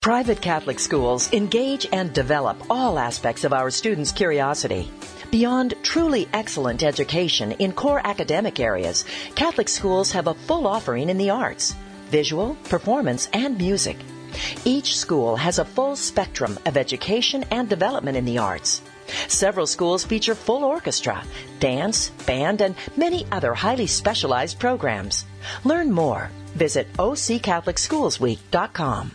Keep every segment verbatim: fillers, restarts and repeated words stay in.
Private Catholic schools engage and develop all aspects of our students' curiosity. Beyond truly excellent education in core academic areas, Catholic schools have a full offering in the arts, visual, performance, and music. Each school has a full spectrum of education and development in the arts. Several schools feature full orchestra, dance, band, and many other highly specialized programs. Learn more. Visit o c catholic schools week dot com.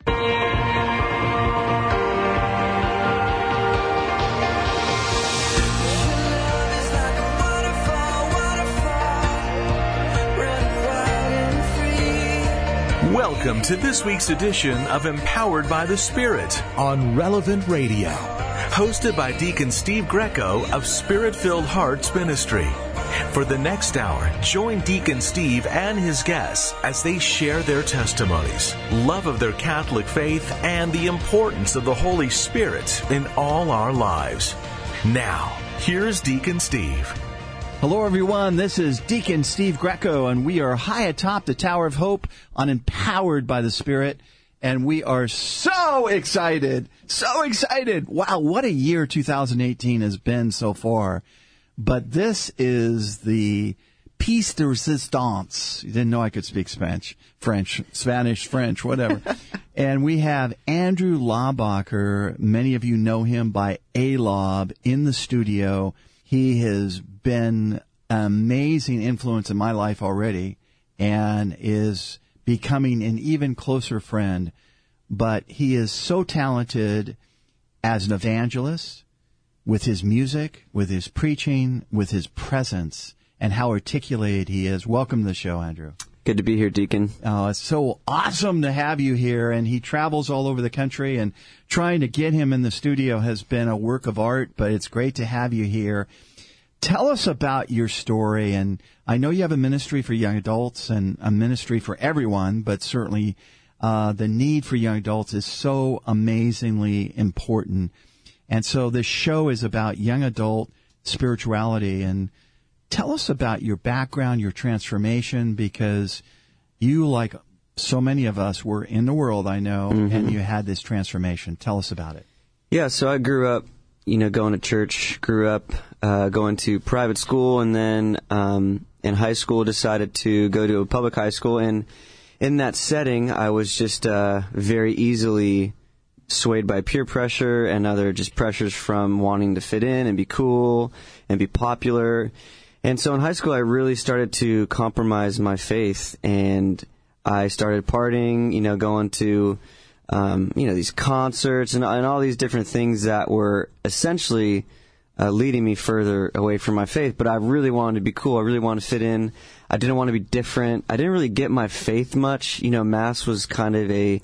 Welcome to this week's edition of Empowered by the Spirit on Relevant Radio, hosted by Deacon Steve Greco of Spirit-Filled Hearts Ministry. For the next hour, join Deacon Steve and his guests as they share their testimonies, love of their Catholic faith, and the importance of the Holy Spirit in all our lives. Now, here's Deacon Steve. Hello, everyone. This is Deacon Steve Greco, and we are high atop the Tower of Hope on Empowered by the Spirit, and we are so excited, so excited. Wow, what a year two thousand eighteen has been so far. But this is the piece de resistance. You didn't know I could speak Spanish, French, Spanish, French, whatever. And we have Andrew Laubacher. Many of you know him by A-Lob in the studio. He has been an amazing influence in my life already and is becoming an even closer friend. But he is so talented as an evangelist, with his music, with his preaching, with his presence, and how articulate he is. Welcome to the show, Andrew. Good to be here, Deacon. Oh, it's so awesome to have you here. And he travels all over the country, and trying to get him in the studio has been a work of art, but it's great to have you here. Tell us about your story. And I know you have a ministry for young adults and a ministry for everyone, but certainly uh, the need for young adults is so amazingly important. And so this show is about young adult spirituality. And tell us about your background, your transformation, because you, like so many of us, were in the world, I know, mm-hmm. and you had this transformation. Tell us about it. Yeah, so I grew up, you know, going to church, grew up uh, going to private school, and then um, in high school decided to go to a public high school. And in that setting, I was just uh, very easily swayed by peer pressure and other just pressures from wanting to fit in and be cool and be popular. And so in high school, I really started to compromise my faith, and I started partying, you know, going to, um, you know, these concerts and, and all these different things that were essentially uh, leading me further away from my faith. But I really wanted to be cool. I really wanted to fit in. I didn't want to be different. I didn't really get my faith much. You know, Mass was kind of a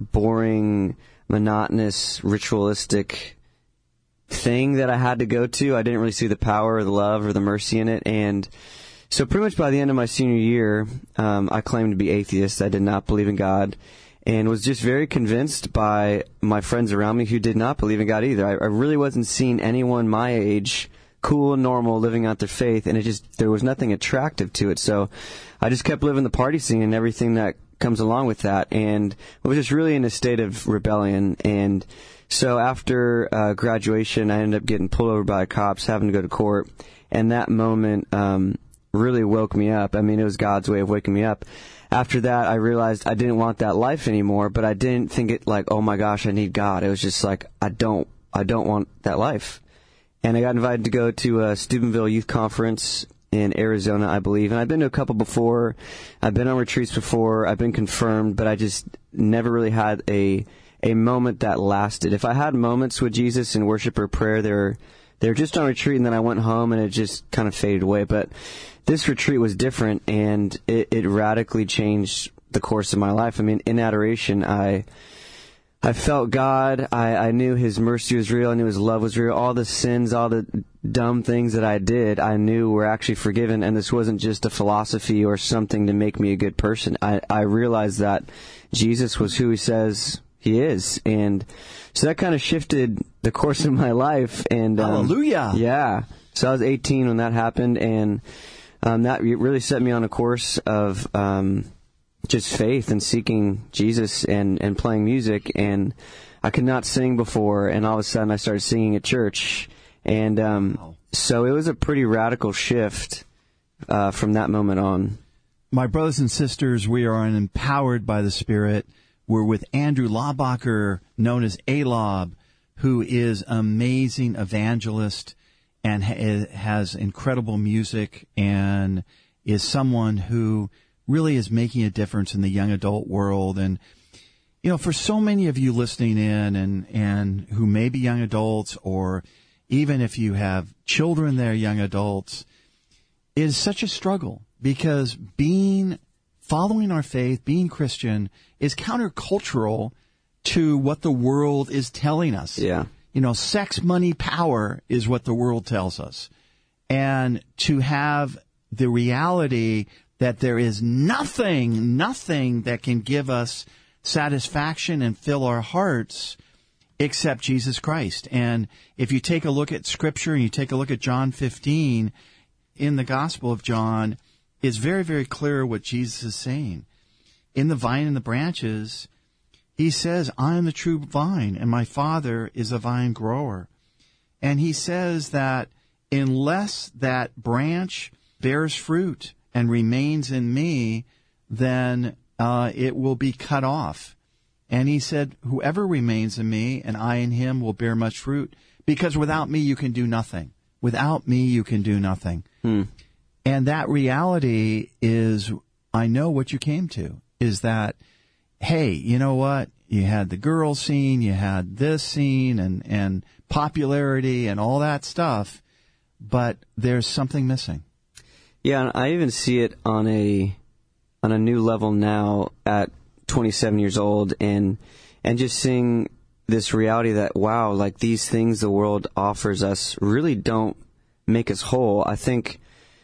boring, monotonous, ritualistic thing that I had to go to. I didn't really see the power or the love or the mercy in it. And so pretty much by the end of my senior year, um, I claimed to be atheist. I did not believe in God, and was just very convinced by my friends around me who did not believe in God either. I, I really wasn't seeing anyone my age, cool and normal, living out their faith, and it just, there was nothing attractive to it. So I just kept living the party scene and everything that comes along with that, and I was just really in a state of rebellion. And so after uh, graduation, I ended up getting pulled over by cops, having to go to court, and that moment um, really woke me up. I mean, it was God's way of waking me up. After that, I realized I didn't want that life anymore, but I didn't think it like, oh my gosh, I need God. It was just like, I don't, I don't want that life. And I got invited to go to a Steubenville Youth Conference in Arizona, I believe. And I've been to a couple before. I've been on retreats before. I've been confirmed, but I just never really had a a moment that lasted. If I had moments with Jesus in worship or prayer, they were, they were just on retreat, and then I went home and it just kind of faded away. But this retreat was different, and it, it radically changed the course of my life. I mean, in adoration, I I felt God. I, I knew His mercy was real. I knew His love was real. All the sins, all the dumb things that I did, I knew were actually forgiven. And this wasn't just a philosophy or something to make me a good person. I, I realized that Jesus was who He says He is. And so that kind of shifted the course of my life. And um, Hallelujah. Yeah. So I was eighteen when that happened. And um, that really set me on a course of um, just faith and seeking Jesus and, and playing music. And I could not sing before, and all of a sudden I started singing at church. And um, wow. So it was a pretty radical shift uh, from that moment on. My brothers and sisters, we are empowered by the Spirit. We're with Andrew Laubacher, known as A-Lob, who is an amazing evangelist and ha- has incredible music and is someone who really is making a difference in the young adult world. And, you know, for so many of you listening in and, and who may be young adults, or even if you have children that are young adults, it is such a struggle, because being, following our faith, being Christian is countercultural to what the world is telling us. Yeah. You know, sex, money, power is what the world tells us. And to have the reality that there is nothing, nothing that can give us satisfaction and fill our hearts except Jesus Christ. And if you take a look at Scripture and you take a look at John fifteen, in the Gospel of John, it's very, very clear what Jesus is saying. In the vine and the branches, he says, I am the true vine, and my Father is a vine grower. And he says that unless that branch bears fruit and remains in me, then uh, it will be cut off. And he said, whoever remains in me and I in him will bear much fruit, because without me you can do nothing. Without me you can do nothing. Hmm. And that reality is, I know what you came to, is that, hey, you know what? You had the girl scene, you had this scene and, and popularity and all that stuff, but there's something missing. Yeah, and I even see it on a on a new level now at twenty-seven years old, and and just seeing this reality that, wow, like these things the world offers us really don't make us whole. I think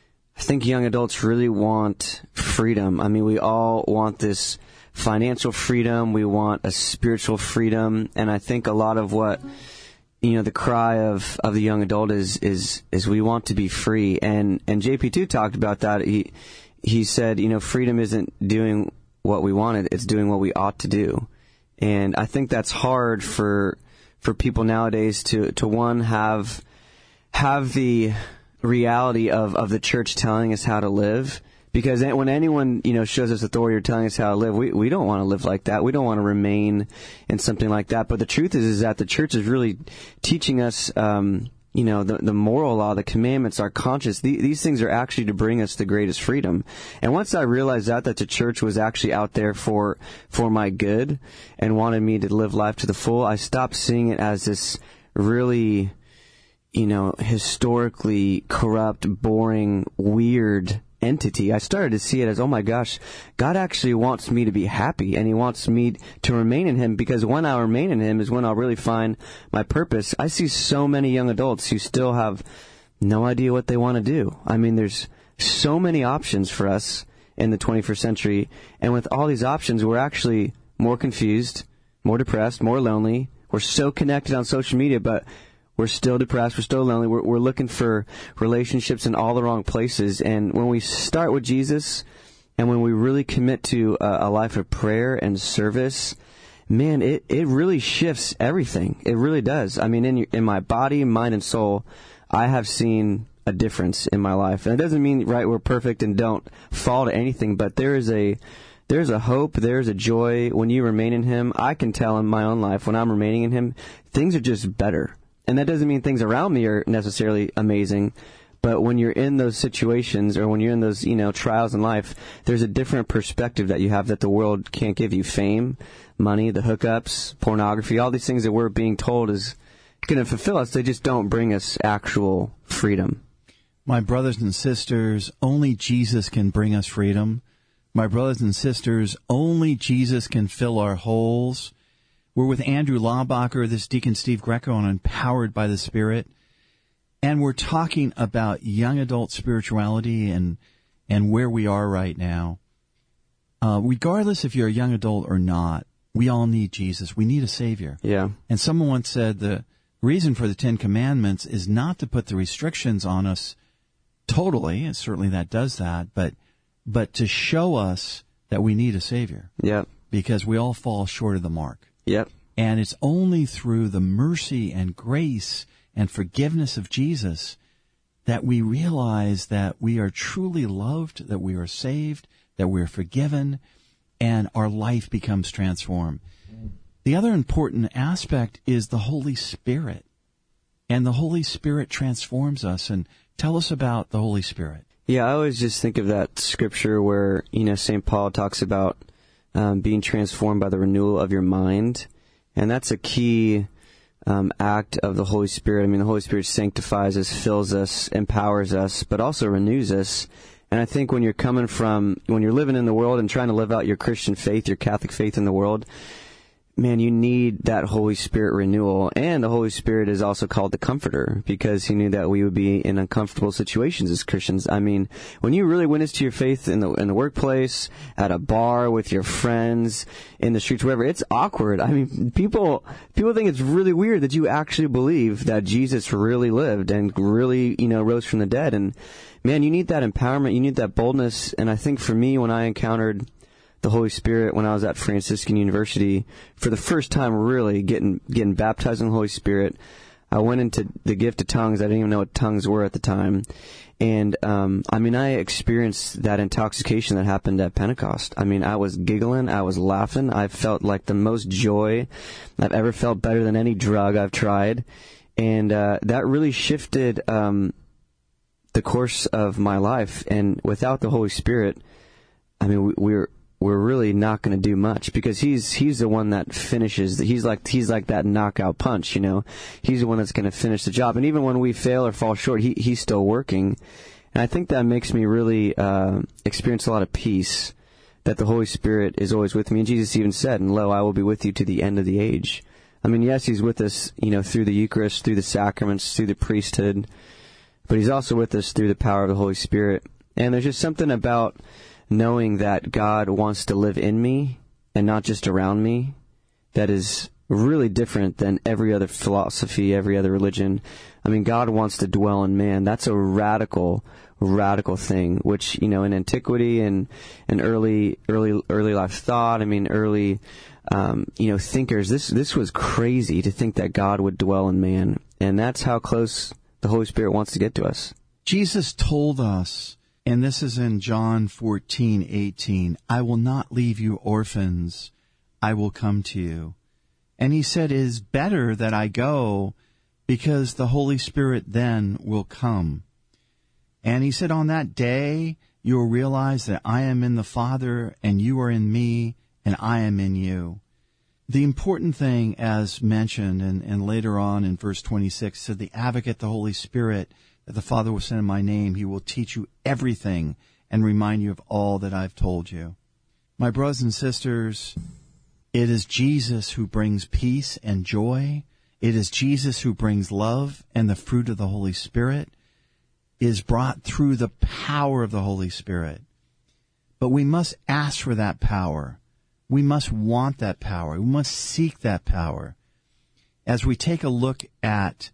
I think young adults really want freedom. I mean, we all want this financial freedom. We want a spiritual freedom. And I think a lot of what, you know, the cry of, of the young adult is, is, is we want to be free. And, and J P two talked about that. He, he said, you know, freedom isn't doing what we wanted. It's doing what we ought to do. And I think that's hard for, for people nowadays to, to one, have, have the reality of, of the church telling us how to live. Because when anyone, you know, shows us authority or telling us how to live, we, we don't want to live like that. We don't want to remain in something like that. But the truth is, is that the church is really teaching us, um, you know, the, the moral law, the commandments, our conscience. The, these things are actually to bring us the greatest freedom. And once I realized that, that the church was actually out there for, for my good and wanted me to live life to the full, I stopped seeing it as this really, you know, historically corrupt, boring, weird entity. I started to see it as, oh my gosh, God actually wants me to be happy, and he wants me to remain in him, because when I remain in him is when I'll really find my purpose. I see so many young adults who still have no idea what they want to do. I mean, there's so many options for us in the twenty-first century, and with all these options, we're actually more confused, more depressed, more lonely. We're so connected on social media, but we're still depressed. We're still lonely. We're, we're looking for relationships in all the wrong places. And when we start with Jesus, and when we really commit to a, a life of prayer and service, man, it, it really shifts everything. It really does. I mean, in your, in my body, mind, and soul, I have seen a difference in my life. And it doesn't mean, right, we're perfect and don't fall to anything, but there is a there's a hope, there's a joy when you remain in him. I can tell in my own life, when I'm remaining in him, things are just better. And that doesn't mean things around me are necessarily amazing, but when you're in those situations, or when you're in those, you know, trials in life, there's a different perspective that you have that the world can't give you. Fame, money, the hookups, pornography, all these things that we're being told is going to fulfill us, they just don't bring us actual freedom. My brothers and sisters, only Jesus can bring us freedom. My brothers and sisters, only Jesus can fill our holes. We're with Andrew Laubacher, this Deacon Steve Greco on Empowered by the Spirit, and we're talking about young adult spirituality and and where we are right now. Uh, regardless if you're a young adult or not, we all need Jesus. We need a Savior. Yeah. And someone once said the reason for the Ten Commandments is not to put the restrictions on us totally, and certainly that does that, but but to show us that we need a Savior. Yep. Because we all fall short of the mark. Yep. And it's only through the mercy and grace and forgiveness of Jesus that we realize that we are truly loved, that we are saved, that we are forgiven, and our life becomes transformed. The other important aspect is the Holy Spirit. And the Holy Spirit transforms us. And tell us about the Holy Spirit. Yeah, I always just think of that scripture where, you know, Saint Paul talks about um, being transformed by the renewal of your mind. And that's a key um, act of the Holy Spirit. I mean, the Holy Spirit sanctifies us, fills us, empowers us, but also renews us. And I think when you're coming from, when you're living in the world and trying to live out your Christian faith, your Catholic faith in the world, man, you need that Holy Spirit renewal. And the Holy Spirit is also called the Comforter because he knew that we would be in uncomfortable situations as Christians. I mean, when you really witness to your faith in the in the workplace, at a bar, with your friends, in the streets, wherever, it's awkward. I mean, people people think it's really weird that you actually believe that Jesus really lived and really, you know, rose from the dead. And man, you need that empowerment. You need that boldness. And I think for me, when I encountered the Holy Spirit when I was at Franciscan University, for the first time really getting getting baptized in the Holy Spirit, I went into the gift of tongues. I didn't even know what tongues were at the time. And, um, I mean, I experienced that intoxication that happened at Pentecost. I mean, I was giggling. I was laughing. I felt like the most joy I've ever felt, better than any drug I've tried. And uh, that really shifted um, the course of my life. And without the Holy Spirit, I mean, we, we're we're really not going to do much because he's he's the one that finishes. He's like he's like that knockout punch, you know. He's the one that's going to finish the job. And even when we fail or fall short, he he's still working. And I think that makes me really uh, experience a lot of peace, that the Holy Spirit is always with me. And Jesus even said, "And lo, I will be with you to the end of the age." I mean, yes, he's with us, you know, through the Eucharist, through the sacraments, through the priesthood, but he's also with us through the power of the Holy Spirit. And there's just something about knowing that God wants to live in me and not just around me that is really different than every other philosophy, every other religion. I mean, God wants to dwell in man. That's a radical, radical thing, which, you know, in antiquity and, and early, early, early life thought, I mean, early, um, you know, thinkers, this, this was crazy to think that God would dwell in man. And that's how close the Holy Spirit wants to get to us. Jesus told us, and this is in John fourteen eighteen, "I will not leave you orphans, I will come to you." And he said, "It is better that I go, because the Holy Spirit then will come." And he said, "On that day, you will realize that I am in the Father, and you are in me, and I am in you." The important thing, as mentioned, and, and later on in verse twenty-six, said, "The Advocate, the Holy Spirit, that the Father will send in my name, he will teach you everything and remind you of all that I've told you." My brothers and sisters, it is Jesus who brings peace and joy. It is Jesus who brings love, and the fruit of the Holy Spirit is brought through the power of the Holy Spirit. But we must ask for that power. We must want that power. We must seek that power. As we take a look at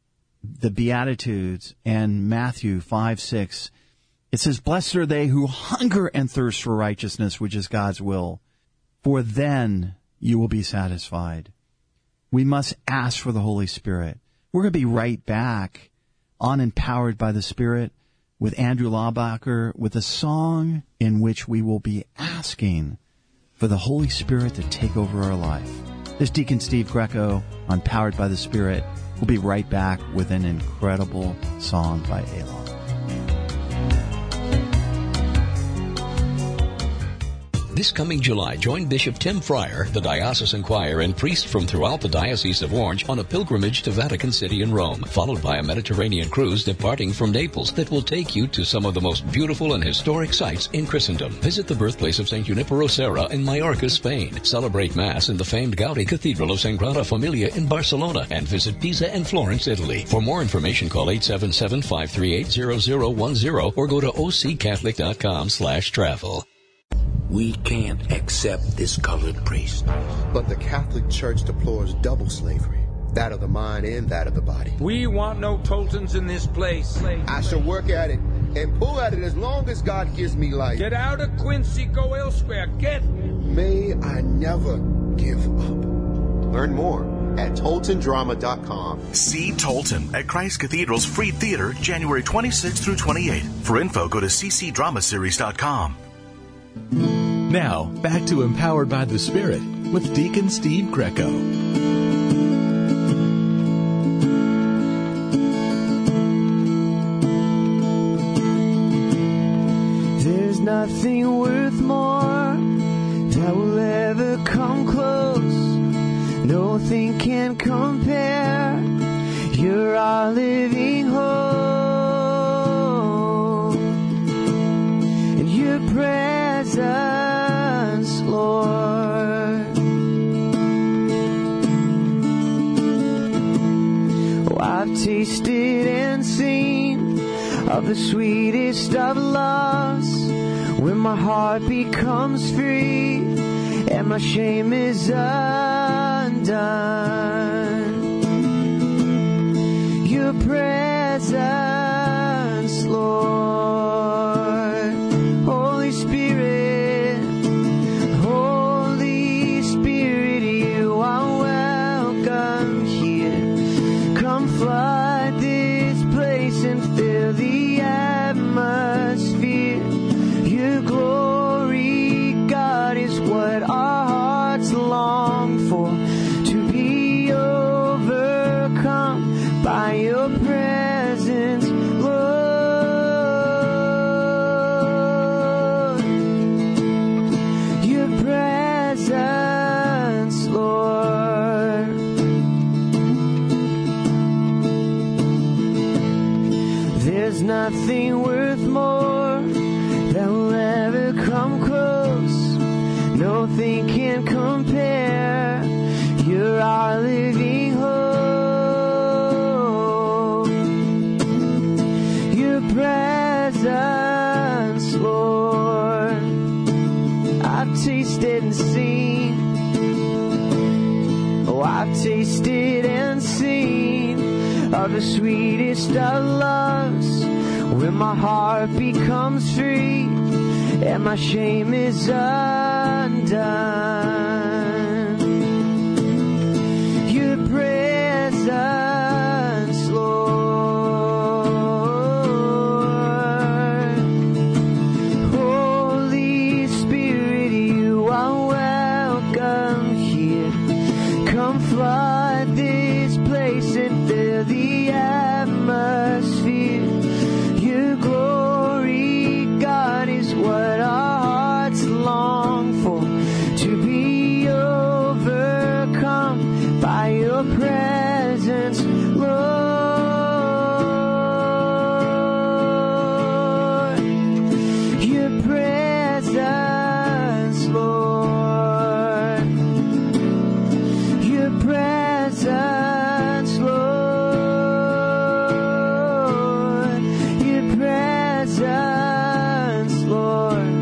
the Beatitudes and Matthew five six, it says, "Blessed are they who hunger and thirst for righteousness, which is God's will, for then you will be satisfied." We must ask for the Holy Spirit. We're going to be right back on Empowered by the Spirit with Andrew Laubacher with a song in which we will be asking for the Holy Spirit to take over our life. This is Deacon Steve Greco on Powered by the Spirit. We'll be right back with an incredible song by Elon. This coming July, join Bishop Tim Fryer, the diocesan choir, and priests from throughout the Diocese of Orange on a pilgrimage to Vatican City and Rome, followed by a Mediterranean cruise departing from Naples that will take you to some of the most beautiful and historic sites in Christendom. Visit the birthplace of Saint Junipero Serra in Mallorca, Spain. Celebrate Mass in the famed Gaudi Cathedral of Sagrada Familia in Barcelona, and visit Pisa and Florence, Italy. For more information, call eight seven seven, five three eight, zero zero one zero or go to o c catholic dot com slash travel. We can't accept this colored priest. But the Catholic Church deplores double slavery, that of the mind and that of the body. We want no Toltons in this place. I shall work at it and pull at it as long as God gives me life. Get out of Quincy, go elsewhere. Get. May I never give up. Learn more at Tolton Drama dot com. See Tolton at Christ Cathedral's Free Theater, January twenty-sixth through twenty-eighth. For info, go to c c drama series dot com. Now, back to Empowered by the Spirit with Deacon Steve Greco. There's nothing worth more that will ever come close. Nothing can compare. You're our living hope. And your presence, Lord. Oh, I've tasted and seen of the sweetest of loves, when my heart becomes free and my shame is undone. Your presence, Lord. Holy Spirit, Holy Spirit, you are welcome here. Come flood this place and fill the atmosphere. Your glory, God, is what our hearts long for, to be overcome by your presence, Lord. Your presence, Lord. There's nothing worth more that will ever come close. Nothing can compare. You're our living hope. Your presence, Lord. I've tasted and seen. Oh, I've tasted and seen of the sweetest of loves, when my heart becomes free and my shame is undone. Your presence, Lord. Holy Spirit, you are welcome here. Come flood this place and fill the atmosphere. Your glory, God, is what our hearts long for, to be overcome by your presence, Lord. Your presence, Lord. Your presence, Lord. Your presence, Lord.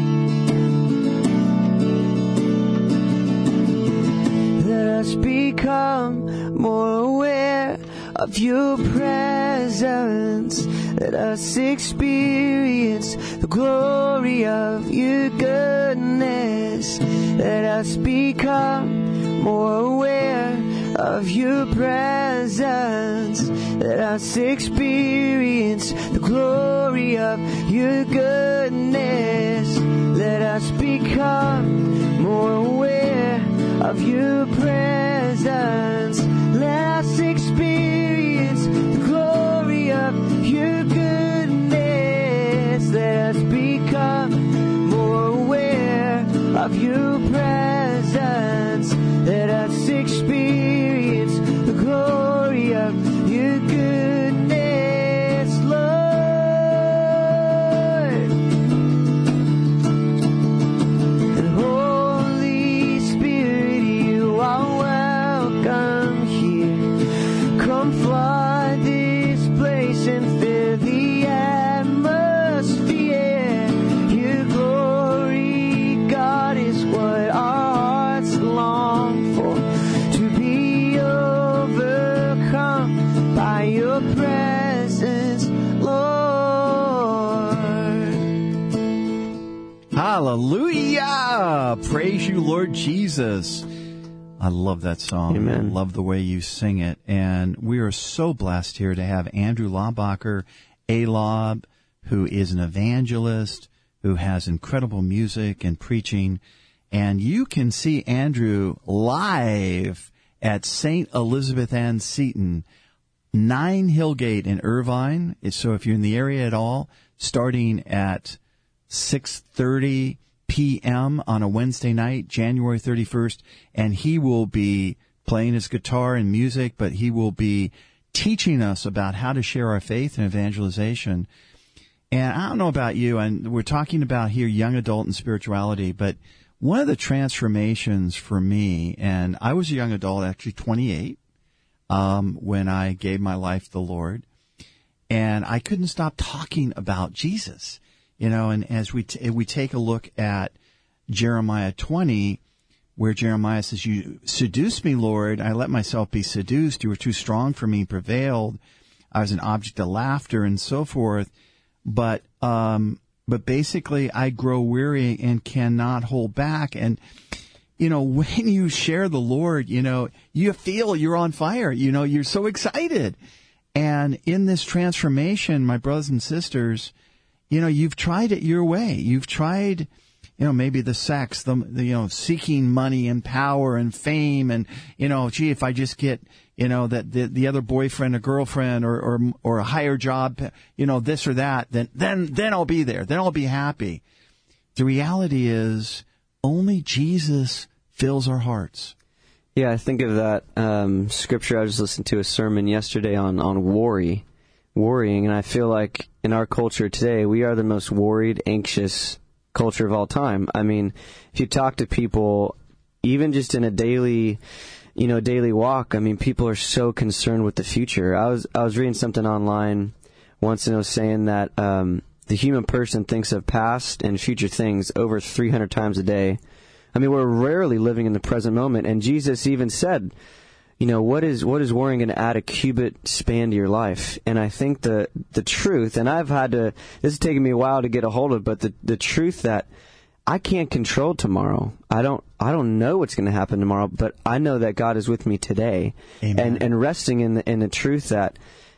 Let us become more aware of your presence. Let us experience the glory of your goodness. Let us become more aware of your presence. Let us experience the glory of your goodness. Let us become more aware of your presence. Let us experience the glory of your goodness. Let us become more aware of your presence. Let us experience the glory of your goodness, Lord. And Holy Spirit, you are welcome. Hallelujah! Praise you, Lord Jesus. I love that song. Amen. I love the way you sing it. And we are so blessed here to have Andrew Laubacher, A-Lob, who is an evangelist, who has incredible music and preaching. And you can see Andrew live at Saint Elizabeth Ann Seton, nine Hillgate in Irvine. So if you're in the area at all, starting at six thirty p.m. on a Wednesday night, January thirty-first, and he will be playing his guitar and music, but he will be teaching us about how to share our faith and evangelization. And I don't know about you, and we're talking about here young adult and spirituality, but one of the transformations for me, and I was a young adult, actually twenty-eight, um, when I gave my life to the Lord, and I couldn't stop talking about Jesus. You know, and as we t- we take a look at Jeremiah twenty, where Jeremiah says, "You seduced me, Lord. I let myself be seduced. You were too strong for me, prevailed. I was an object of laughter," and so forth. But um, but basically, I grow weary and cannot hold back. And you know, when you share the Lord, you know, you feel you're on fire. You know, you're so excited. And in this transformation, my brothers and sisters, you know, you've tried it your way. You've tried, you know, maybe the sex, the, the, you know, seeking money and power and fame and, you know, gee, if I just get, you know, that the, the other boyfriend or girlfriend or, or, or a higher job, you know, this or that, then, then, then I'll be there. Then I'll be happy. The reality is only Jesus fills our hearts. Yeah, I think of that um, scripture. I just listened to a sermon yesterday on, on worry. worrying, and I feel like in our culture today, we are the most worried, anxious culture of all time. I mean, if you talk to people, even just in a daily, you know, daily walk, I mean, people are so concerned with the future. I was I was reading something online once, and it was saying that um, the human person thinks of past and future things over three hundred times a day. I mean, we're rarely living in the present moment, and Jesus even said, you know, what is what is worrying going to add a cubit span to your life? And I think the the truth, and I've had to, this has taken me a while to get a hold of, but the, the truth that I can't control tomorrow. I don't I don't know what's going to happen tomorrow, but I know that God is with me today. Amen. And and resting in the, in the truth that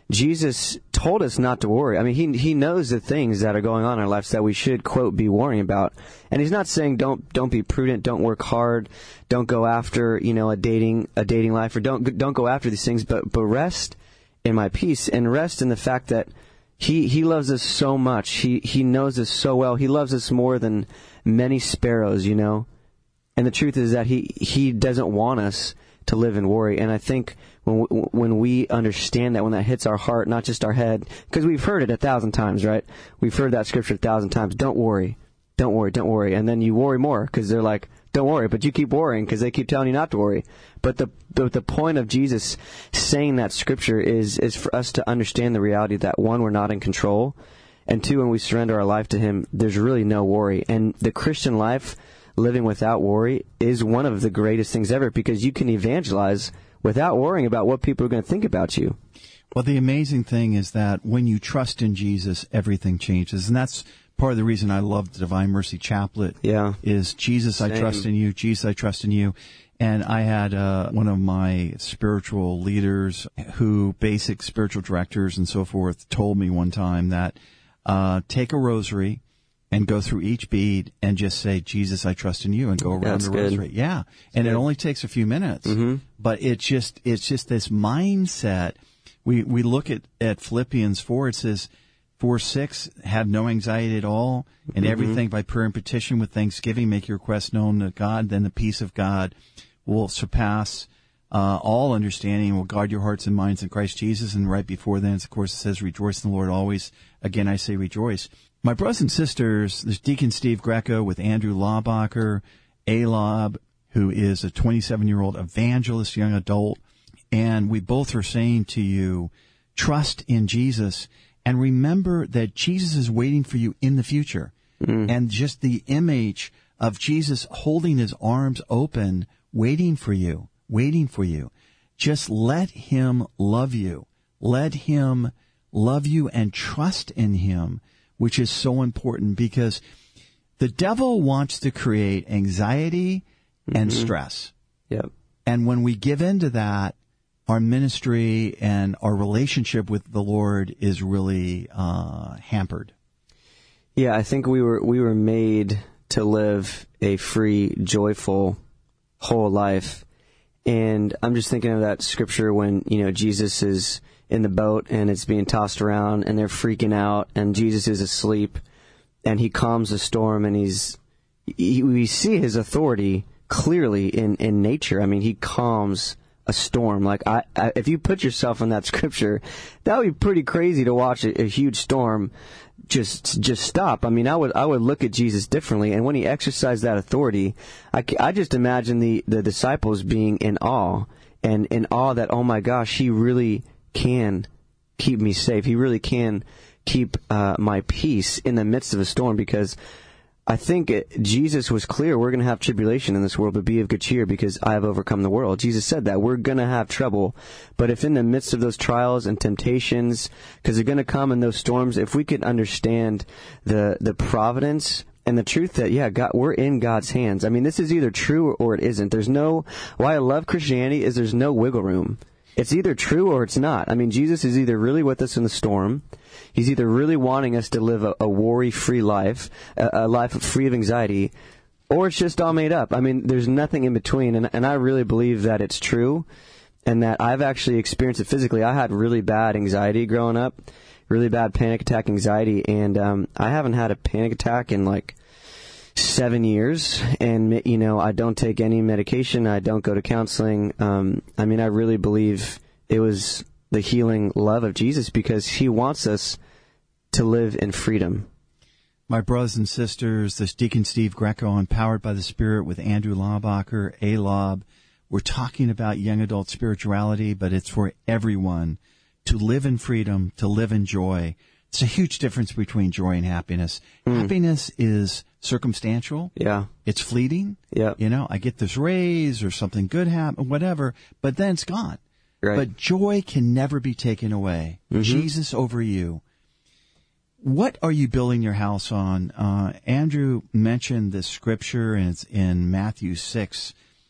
Jesus told us not to worry. I mean, he he knows the things that are going on in our lives that we should, quote, be worrying about. And he's not saying don't don't be prudent, don't work hard, don't go after, you know, a dating a dating life, or don't don't go after these things, but but rest in my peace, and rest in the fact that he he loves us so much. He he knows us so well. He loves us more than many sparrows, you know. And the truth is that he he doesn't want us to live in worry. And I think when we, when we understand that, when that hits our heart, not just our head, because we've heard it a thousand times, right? We've heard that scripture a thousand times. Don't worry, don't worry, don't worry. And then you worry more because they're like, don't worry, but you keep worrying because they keep telling you not to worry. But the, the the point of Jesus saying that scripture is is for us to understand the reality that, one, we're not in control, and two, when we surrender our life to Him, there's really no worry. And the Christian life, living without worry, is one of the greatest things ever, because you can evangelize without worrying about what people are going to think about you. Well, the amazing thing is that when you trust in Jesus, everything changes. And that's part of the reason I love the Divine Mercy Chaplet. Yeah. Is Jesus, Same. I trust in you. Jesus, I trust in you. And I had uh, one of my spiritual leaders, who basic spiritual directors and so forth, told me one time that uh, take a rosary and go through each bead and just say, Jesus, I trust in you, and go around That's the good. rosary. Yeah. And good. It only takes a few minutes. Mm-hmm. But it's just, it's just this mindset. We, we look at, at Philippians four, it says, four six, have no anxiety at all, and mm-hmm. everything by prayer and petition with thanksgiving, make your requests known to God. Then the peace of God will surpass uh, all understanding, and will guard your hearts and minds in Christ Jesus. And right before then, of course, it says, rejoice in the Lord always. Again, I say rejoice. My brothers and sisters, there's Deacon Steve Greco with Andrew Laubacher, A-Lob, who is a twenty-seven-year-old evangelist, young adult. And we both are saying to you, trust in Jesus, and remember that Jesus is waiting for you in the future. Mm. And just the image of Jesus holding His arms open, waiting for you, waiting for you. Just let Him love you. Let Him love you and trust in Him, which is so important, because The devil wants to create anxiety and Mm-hmm. stress. Yep. And when we give into that, our ministry and our relationship with the Lord is really uh, hampered. Yeah, I think we were we were made to live a free, joyful, whole life. And I'm just thinking of that scripture when, you know, Jesus is in the boat and it's being tossed around and they're freaking out and Jesus is asleep and he calms the storm and he's, he, we see his authority clearly in, in nature. I mean, he calms a storm. Like, I, I, if you put yourself in that scripture, that would be pretty crazy to watch a, a huge storm just just stop. I mean, I would I would look at Jesus differently. And when he exercised that authority, I, I just imagine the, the disciples being in awe and in awe that, oh my gosh, he really can keep me safe. He really can keep uh, my peace in the midst of a storm, because I think it, Jesus was clear, we're going to have tribulation in this world, but be of good cheer because I have overcome the world. Jesus said that. We're going to have trouble. But if in the midst of those trials and temptations, because they're going to come in those storms, if we could understand the the providence and the truth that, yeah, God, we're in God's hands. I mean, this is either true or, or it isn't. There's no, why I love Christianity is there's no wiggle room. It's either true or it's not. I mean, Jesus is either really with us in the storm. He's either really wanting us to live a, a worry-free life, a, a life free of anxiety, or it's just all made up. I mean, there's nothing in between, and, and I really believe that it's true, and that I've actually experienced it physically. I had really bad anxiety growing up, really bad panic attack anxiety, and um, I haven't had a panic attack in like seven years, and, you know, I don't take any medication. I don't go to counseling. Um, I mean, I really believe it was the healing love of Jesus, because he wants us to live in freedom. My brothers and sisters, this Deacon Steve Greco, Empowered by the Spirit with Andrew Laubacher, A-Lob. We're talking about young adult spirituality, but it's for everyone to live in freedom, to live in joy. It's a huge difference between joy and happiness. Mm. Happiness is circumstantial. Yeah. It's fleeting. Yeah. You know, I get this raise or something good happen, whatever, but then it's gone. Right. But joy can never be taken away. Mm-hmm. Jesus over you. What are you building your house on? Uh, Andrew mentioned this scripture, and it's in Matthew six.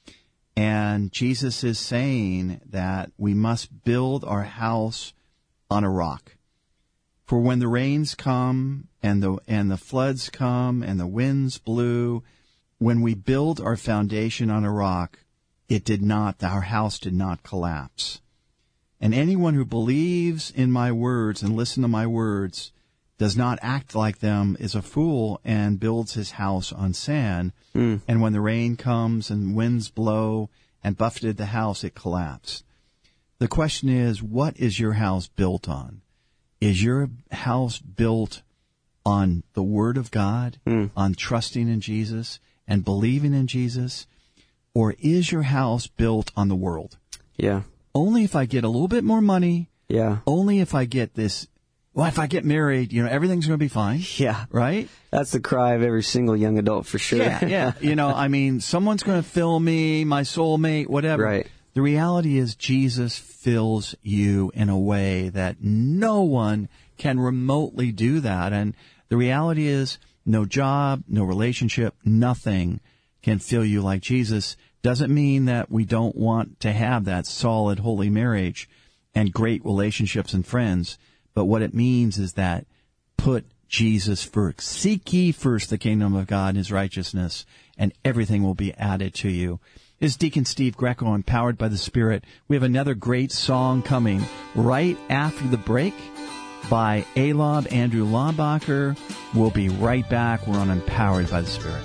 And Jesus is saying that we must build our house on a rock. For when the rains come and the and the floods come and the winds blew, when we build our foundation on a rock, it did not, our house did not collapse. And anyone who believes in my words and listen to my words, does not act like them, is a fool and builds his house on sand. Mm. And when the rain comes and winds blow and buffeted the house, it collapsed. The question is, what is your house built on? Is your house built on the Word of God, mm. on trusting in Jesus and believing in Jesus? Or is your house built on the world? Yeah. Only if I get a little bit more money. Yeah. Only if I get this. Well, if I get married, you know, everything's going to be fine. Yeah. Right? That's the cry of every single young adult for sure. Yeah, yeah. You know, I mean, someone's going to fill me, my soulmate, whatever. Right. The reality is Jesus fills you in a way that no one can remotely do that. And the reality is no job, no relationship, nothing can fill you like Jesus. Doesn't mean that we don't want to have that solid, holy marriage and great relationships and friends. But what it means is that put Jesus first. Seek ye first the kingdom of God and his righteousness, and everything will be added to you. This is Deacon Steve Greco, Empowered by the Spirit. We have another great song coming right after the break by A-Lob, Andrew Laubacher. We'll be right back. We're on Empowered by the Spirit.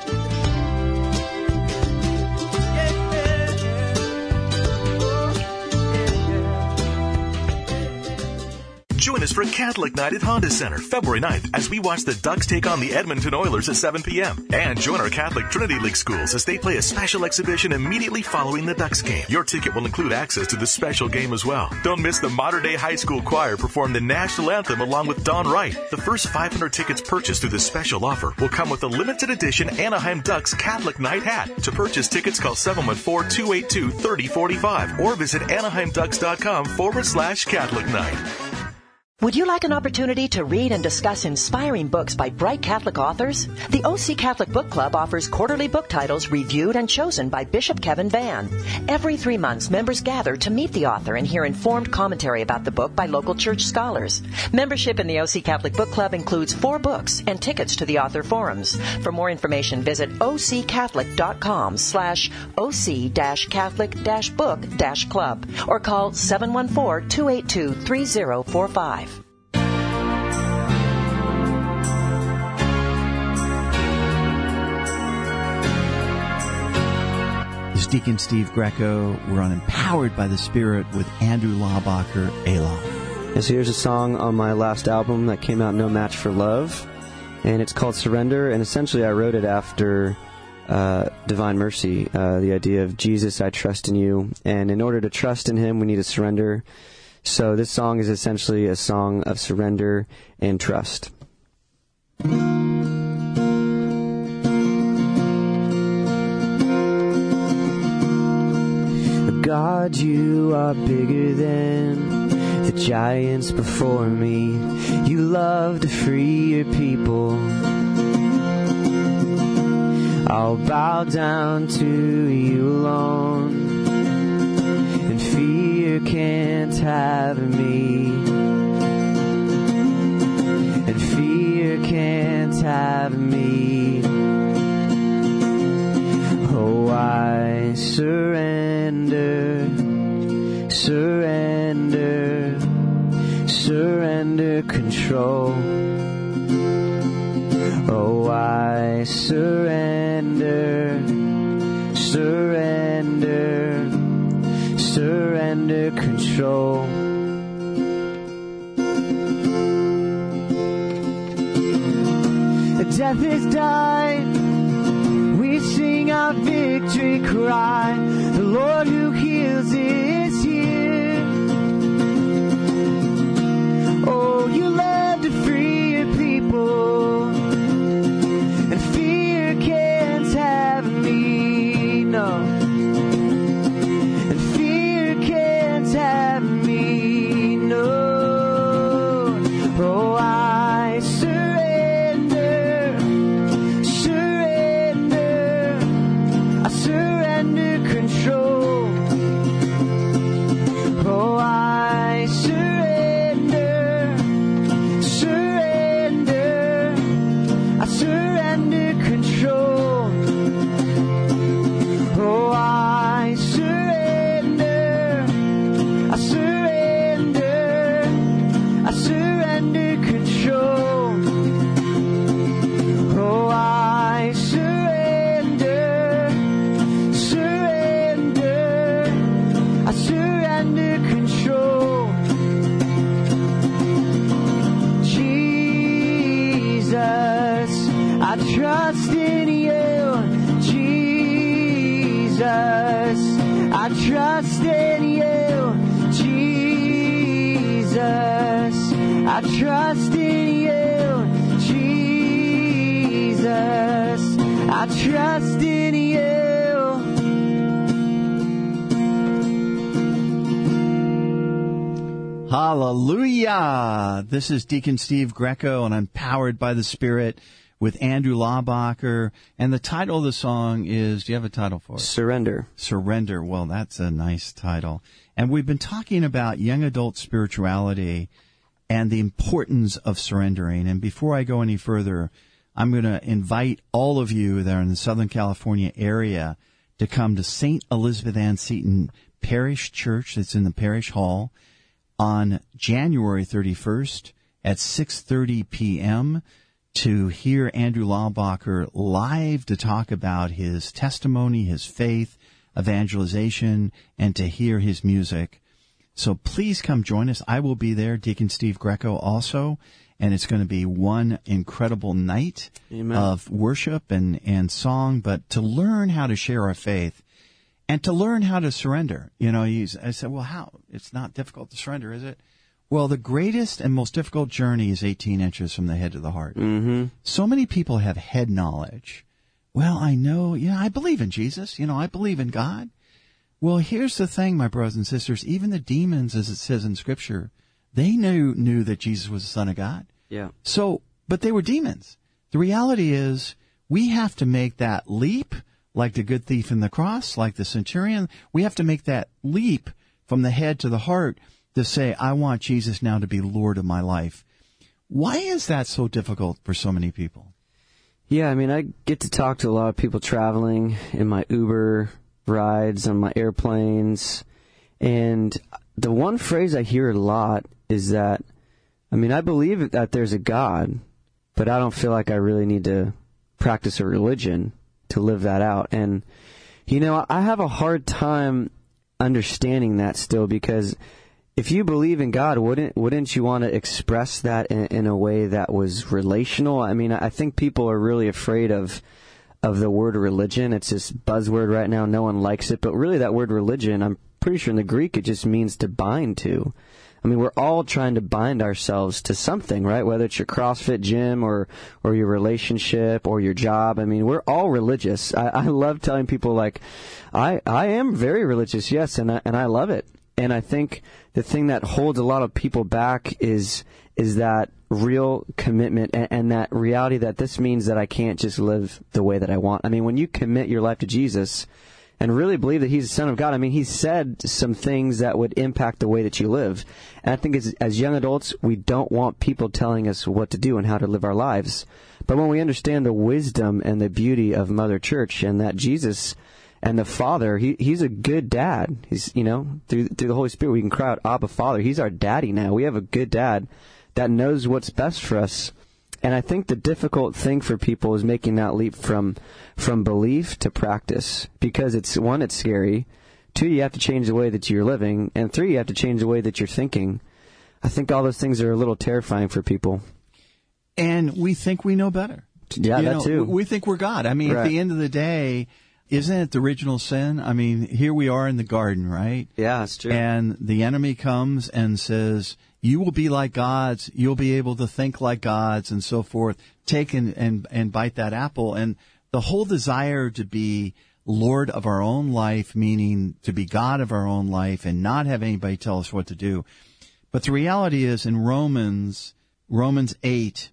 Join us for Catholic Night at Honda Center, February ninth, as we watch the Ducks take on the Edmonton Oilers at seven p.m. And join our Catholic Trinity League schools as they play a special exhibition immediately following the Ducks game. Your ticket will include access to the special game as well. Don't miss the Modern Day High School Choir perform the national anthem along with Don Wright. The first five hundred tickets purchased through this special offer will come with a limited edition Anaheim Ducks Catholic Night hat. To purchase tickets, call seven one four, two eight two, three oh four five or visit anaheim ducks dot com forward slash Catholic Night. Would you like an opportunity to read and discuss inspiring books by bright Catholic authors? The O C Catholic Book Club offers quarterly book titles reviewed and chosen by Bishop Kevin Vann. Every three months, members gather to meet the author and hear informed commentary about the book by local church scholars. Membership in the O C Catholic Book Club includes four books and tickets to the author forums. For more information, visit occatholic.com slash oc-catholic-book-club or call seven one four, two eight two, three zero four five. This is Deacon Steve Greco. We're on Empowered by the Spirit with Andrew Laubacher, Elah. And so here's a song on my last album that came out, No Match for Love, and it's called Surrender, and essentially I wrote it after uh, Divine Mercy, uh, the idea of Jesus, I trust in you, and in order to trust in him, we need to surrender. So this song is essentially a song of surrender and trust. God, you are bigger than the giants before me. You love to free your people. I'll bow down to you alone, and fear can't have me, and fear can't have me. Oh, I surrender, surrender, surrender control. Oh, I surrender, surrender, surrender control. Death has died, we sing our victory cry. The Lord who heals is here. Oh, you love to free your people, and fear can't have me, no. And fear can't have me, no. Oh, I surrender, surrender, I surrender control. Oh, I surrender, surrender, I surrender control. Oh, I surrender, I surrender, I surrender control. Oh, I surrender, surrender, I surrender control. Jesus, I trust in you. Jesus, I trust in you. Jesus, I trust in you. Jesus, I trust in you. Hallelujah! This is Deacon Steve Greco, and I'm powered by the Spirit with Andrew Laubacher. And the title of the song is, do you have a title for it? Surrender. Surrender. Well, that's a nice title. And we've been talking about young adult spirituality and the importance of surrendering. And before I go any further, I'm going to invite all of you that are in the Southern California area to come to Saint Elizabeth Ann Seton Parish Church that's in the Parish Hall on January thirty-first at six thirty p.m. to hear Andrew Laubacher live to talk about his testimony, his faith, evangelization, and to hear his music. So please come join us. I will be there, Deacon Steve Greco also, and it's going to be one incredible night Amen. Of worship and, and song, but to learn how to share our faith and to learn how to surrender. You know, you, I said, well, how? It's not difficult to surrender, is it? Well, the greatest and most difficult journey is eighteen inches from the head to the heart. Mm-hmm. So many people have head knowledge. Well, I know, yeah, I believe in Jesus. You know, I believe in God. Well, here's the thing, my brothers and sisters. Even the demons, as it says in Scripture, They knew knew that Jesus was the Son of God. Yeah. So, but they were demons. The reality is we have to make that leap, like the good thief in the cross, like the centurion. We have to make that leap from the head to the heart to say, I want Jesus now to be Lord of my life. Why is that so difficult for so many people? Yeah, I mean, I get to talk to a lot of people traveling in my Uber rides, on my airplanes, and the one phrase I hear a lot is that, I mean, I believe that there's a God, but I don't feel like I really need to practice a religion to live that out. And, you know, I have a hard time understanding that still, because if you believe in God, wouldn't wouldn't you want to express that in, in a way that was relational? I mean, I think people are really afraid of of the word religion. It's this buzzword right now. No one likes it. But really that word religion, I'm pretty sure in the Greek it just means to bind to. I mean, we're all trying to bind ourselves to something, right? Whether it's your CrossFit gym or, or your relationship or your job. I mean, we're all religious. I, I love telling people, like, I, I am very religious, yes, and I, and I love it. And I think the thing that holds a lot of people back is is that real commitment and, and that reality that this means that I can't just live the way that I want. I mean, when you commit your life to Jesus and really believe that he's the Son of God, I mean, he said some things that would impact the way that you live. And I think as, as young adults, we don't want people telling us what to do and how to live our lives. But when we understand the wisdom and the beauty of Mother Church and that Jesus and the Father, he, he's a good dad. He's, you know, through, through the Holy Spirit, we can cry out, Abba, Father. He's our daddy now. We have a good dad that knows what's best for us. And I think the difficult thing for people is making that leap from from belief to practice. Because it's, one, it's scary. Two, you have to change the way that you're living. And three, you have to change the way that you're thinking. I think all those things are a little terrifying for people. And we think we know better. Yeah, you that know, too. We think we're God. I mean, right. At the end of the day, isn't it the original sin? I mean, here we are in the garden, right? Yeah, that's true. And the enemy comes and says, you will be like gods, you'll be able to think like gods, and so forth. Take and, and, and bite that apple. And the whole desire to be Lord of our own life, meaning to be God of our own life and not have anybody tell us what to do. But the reality is in Romans, Romans eight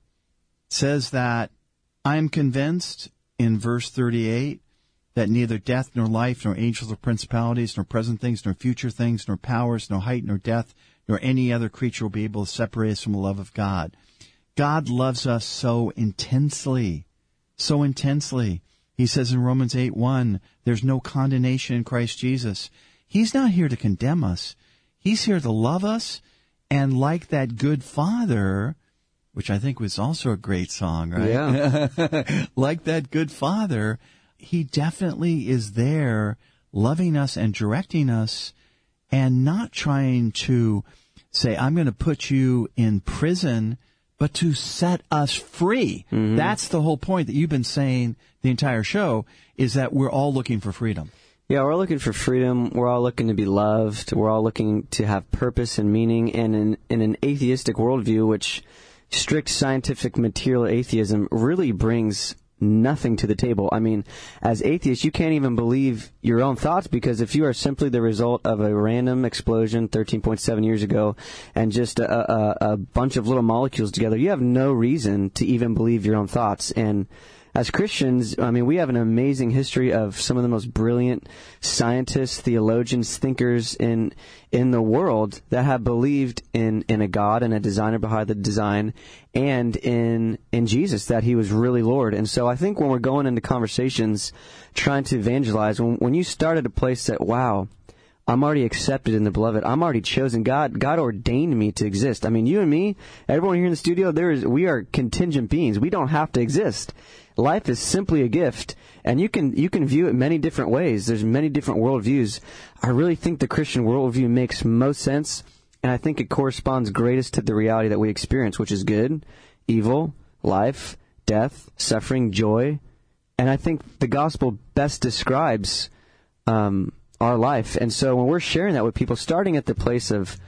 says that I am convinced in verse thirty-eight that neither death nor life nor angels or principalities nor present things nor future things nor powers nor height nor depth nor any other creature will be able to separate us from the love of God. God loves us so intensely, so intensely. He says in Romans eight one, there's no condemnation in Christ Jesus. He's not here to condemn us. He's here to love us. And like that good father, which I think was also a great song, right? Yeah. Like that good father, he definitely is there loving us and directing us and not trying to say, I'm going to put you in prison, but to set us free. Mm-hmm. That's the whole point that you've been saying the entire show, is that we're all looking for freedom. Yeah, we're looking for freedom. We're all looking to be loved. We're all looking to have purpose and meaning. And in, in an atheistic worldview, which strict scientific material atheism really brings nothing to the table. I mean, as atheists, you can't even believe your own thoughts, because if you are simply the result of a random explosion thirteen point seven years ago and just a, a, a bunch of little molecules together, you have no reason to even believe your own thoughts. And as Christians, I mean, we have an amazing history of some of the most brilliant scientists, theologians, thinkers in in the world that have believed in, in a God and a designer behind the design, and in in Jesus, that he was really Lord. And so I think when we're going into conversations trying to evangelize, when, when you start at a place that, wow, I'm already accepted in the beloved, I'm already chosen, God God ordained me to exist. I mean, you and me, everyone here in the studio, there is we are contingent beings. We don't have to exist. Life is simply a gift, and you can you can view it many different ways. There's many different worldviews. I really think the Christian worldview makes most sense, and I think it corresponds greatest to the reality that we experience, which is good, evil, life, death, suffering, joy. And I think the gospel best describes um, our life. And so when we're sharing that with people, starting at the place of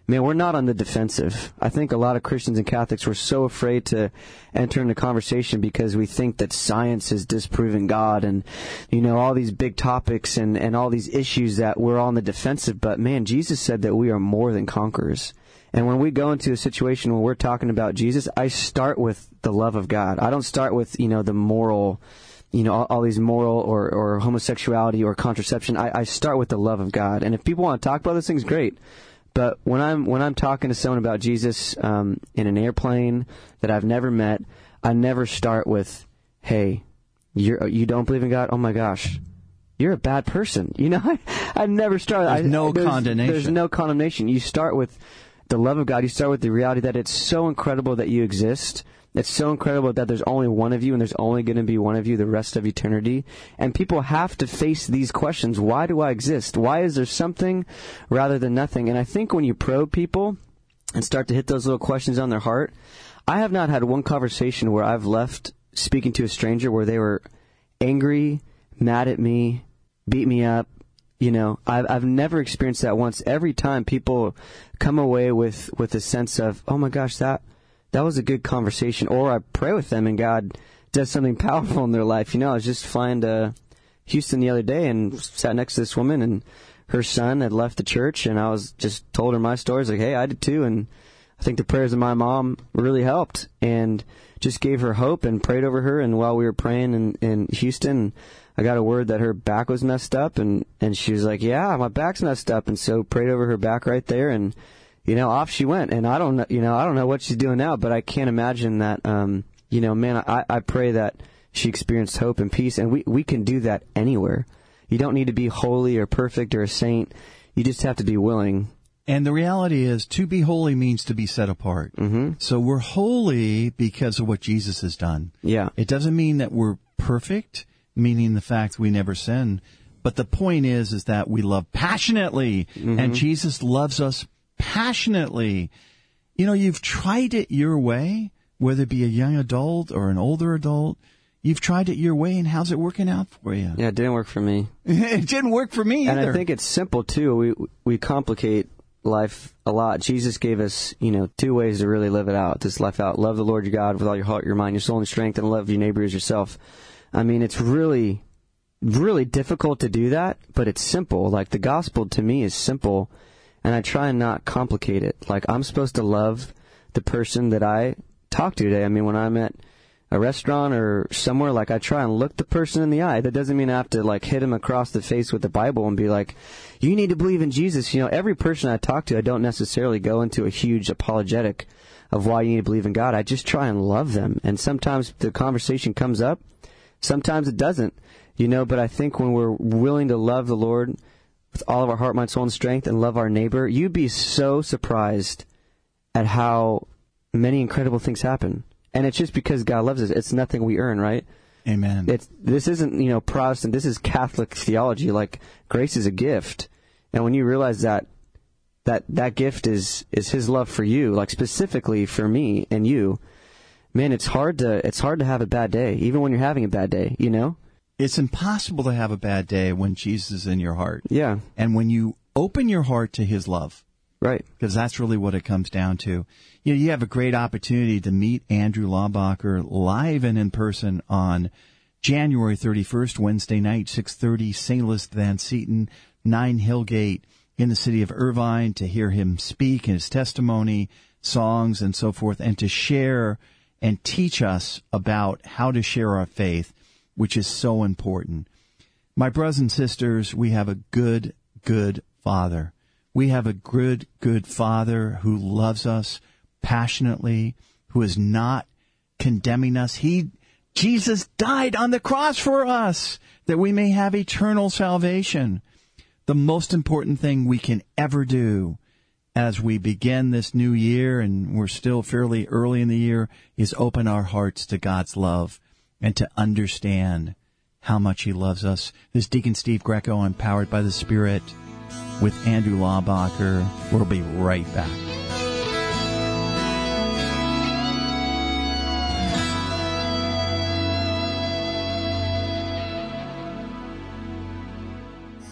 man, we're not on the defensive. I think a lot of Christians and Catholics were so afraid to enter into conversation because we think that science is disproving God and, you know, all these big topics and, and all these issues that we're on the defensive. But, man, Jesus said that we are more than conquerors. And when we go into a situation where we're talking about Jesus, I start with the love of God. I don't start with, you know, the moral, you know, all, all these moral or, or homosexuality or contraception. I, I start with the love of God. And if people want to talk about those things, great. But when I'm when I'm talking to someone about Jesus um, in an airplane that I've never met, I never start with, "Hey, you you don't believe in God? Oh my gosh, you're a bad person." You know, I, I never start. There's I, no there's, condemnation. There's no condemnation. You start with the love of God. You start with the reality that it's so incredible that you exist. It's so incredible that there's only one of you, and there's only going to be one of you the rest of eternity. And people have to face these questions. Why do I exist? Why is there something rather than nothing? And I think when you probe people and start to hit those little questions on their heart, I have not had one conversation where I've left speaking to a stranger where they were angry, mad at me, beat me up. You know, I've, I've never experienced that once. Every time people come away with, with a sense of, oh my gosh, that... that was a good conversation. Or I pray with them and God does something powerful in their life. You know, I was just flying to Houston the other day and sat next to this woman, and her son had left the church, and I was just told her my story. I was like, hey, I did too. And I think the prayers of my mom really helped and just gave her hope and prayed over her. And while we were praying in, in Houston, I got a word that her back was messed up, and, and she was like, yeah, my back's messed up. And so prayed over her back right there, and you know, off she went. And I don't know, you know, I don't know what she's doing now, but I can't imagine that, um, you know, man, I, I pray that she experienced hope and peace. And we, we can do that anywhere. You don't need to be holy or perfect or a saint. You just have to be willing. And the reality is, to be holy means to be set apart. Mm-hmm. So we're holy because of what Jesus has done. Yeah. It doesn't mean that we're perfect, meaning the fact we never sin. But the point is, is that we love passionately. Mm-hmm. And Jesus loves us passionately. You know, you've tried it your way, whether it be a young adult or an older adult. You've tried it your way, and how's it working out for you? Yeah, it didn't work for me. It didn't work for me either. And I think it's simple, too. We we complicate life a lot. Jesus gave us, you know, two ways to really live it out, this life out. Love the Lord your God with all your heart, your mind, your soul, and your strength, and love your neighbor as yourself. I mean, it's really, really difficult to do that, but it's simple. Like, the gospel to me is simple. And I try and not complicate it. Like, I'm supposed to love the person that I talk to today. I mean, when I'm at a restaurant or somewhere, like, I try and look the person in the eye. That doesn't mean I have to, like, hit him across the face with the Bible and be like, you need to believe in Jesus. You know, every person I talk to, I don't necessarily go into a huge apologetic of why you need to believe in God. I just try and love them. And sometimes the conversation comes up. Sometimes it doesn't. You know, but I think when we're willing to love the Lord with all of our heart, mind, soul, and strength, and love our neighbor, you'd be so surprised at how many incredible things happen. And it's just because God loves us. It's nothing we earn, right? Amen. It's this isn't, you know, Protestant. This is Catholic theology. Like, grace is a gift. And when you realize that that that gift is is His love for you, like specifically for me and you, man, it's hard to it's hard to have a bad day, even when you're having a bad day, you know? It's impossible to have a bad day when Jesus is in your heart. Yeah. And when you open your heart to His love. Right. Because that's really what it comes down to. You know, you have a great opportunity to meet Andrew Laubacher live and in person on January thirty-first, Wednesday night, six thirty, Saint Louis Van Seton, nine Hillgate, in the city of Irvine, to hear him speak and his testimony, songs, and so forth, and to share and teach us about how to share our faith, which is so important. My brothers and sisters, we have a good, good Father. We have a good, good Father who loves us passionately, who is not condemning us. He, Jesus died on the cross for us that we may have eternal salvation. The most important thing we can ever do as we begin this new year, and we're still fairly early in the year, is open our hearts to God's love and to understand how much He loves us. This is Deacon Steve Greco, empowered by the Spirit, with Andrew Laubacher. We'll be right back.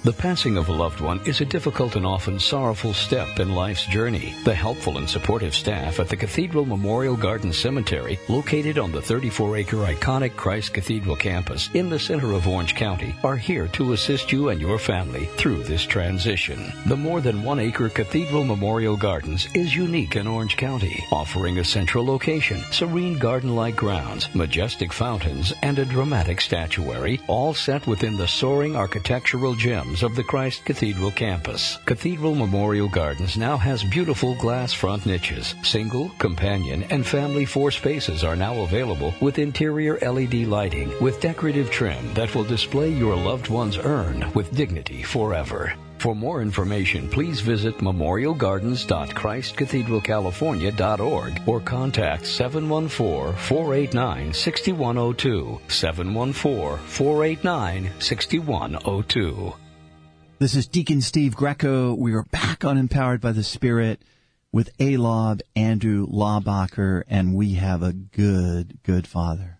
The passing of a loved one is a difficult and often sorrowful step in life's journey. The helpful and supportive staff at the Cathedral Memorial Garden Cemetery, located on the thirty-four acre iconic Christ Cathedral campus in the center of Orange County, are here to assist you and your family through this transition. The more than one acre Cathedral Memorial Gardens is unique in Orange County, offering a central location, serene garden-like grounds, majestic fountains, and a dramatic statuary, all set within the soaring architectural gems of the Christ Cathedral campus. Cathedral Memorial Gardens now has beautiful glass front niches. Single, companion, and family four spaces are now available with interior L E D lighting with decorative trim that will display your loved one's urn with dignity forever. For more information, please visit memorial gardens dot christ cathedral california dot org or contact seven one four, four eight nine, six one zero two, seven one four, four eight nine, six one zero two. This is Deacon Steve Greco. We are back on Empowered by the Spirit with Alob Andrew Laubacher, and we have a good, good Father.